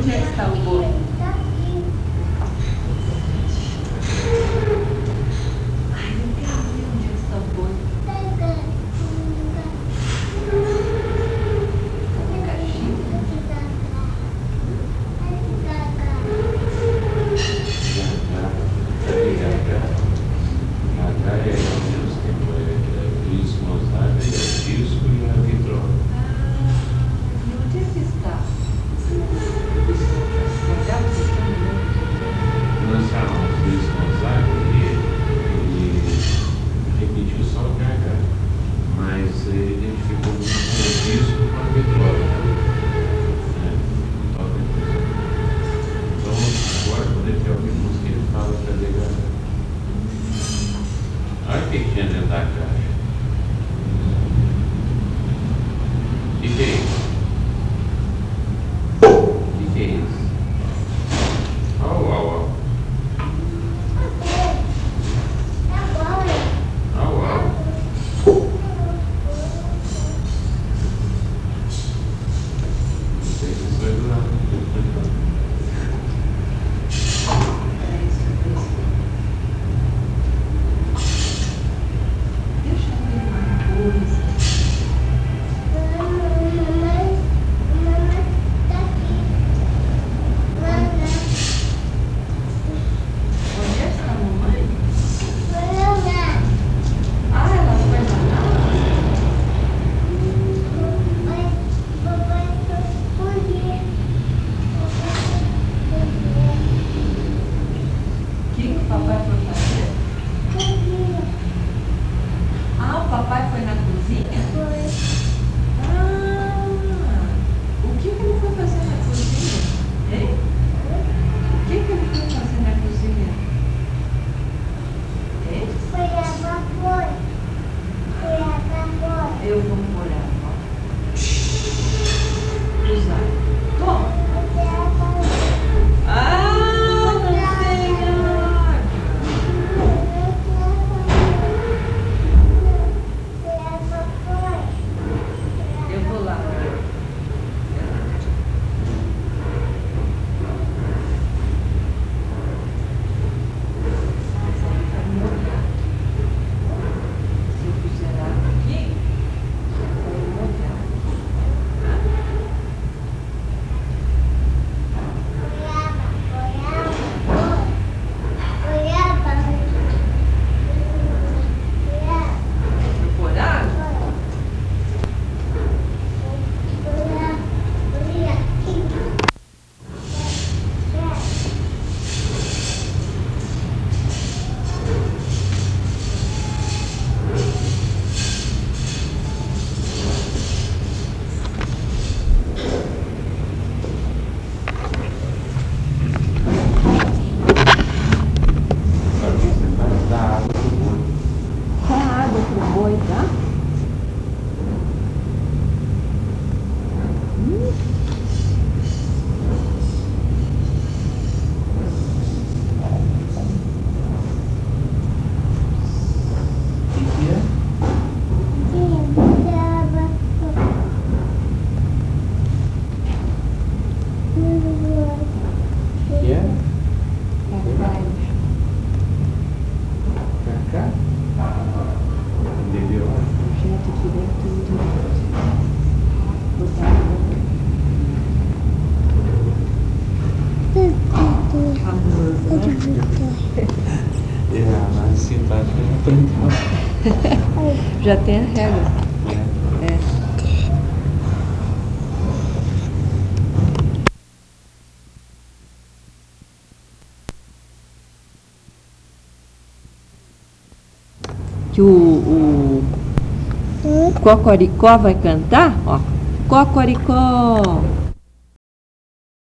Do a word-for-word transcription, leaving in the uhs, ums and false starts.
Onde é que está o boi? Ai, eu quero ver onde é que está o boi. Cadê a caixinha? Olha o que que tinha dentro da caixa. O que que é isso? O que que é isso? Ó, ó, ó. Ó, ó. Não sei se isso vai durar. Papai foi na cozinha? Foi. Ah, o que, que ele foi fazer na cozinha? Hein? O que, que ele foi fazer na cozinha? Hein? Foi a vapor. Foi a vapor. Eu vou molhar. Usar. Toma. Foi a vapor. Ah, não tem água. Eu vou lá. Se eu puser água aqui, vai molhar. Vou pôr água? Dá água pro boi, tá? Hum. O que que é? O que é? Cacá? Bebeu água? Gente, aqui dentro tudo. Botar água. Amor, né? É, mas simpática não aprendeu. Já tem a regra. É. É. Que o, o, o Cocoricó vai cantar, ó. Cocoricó.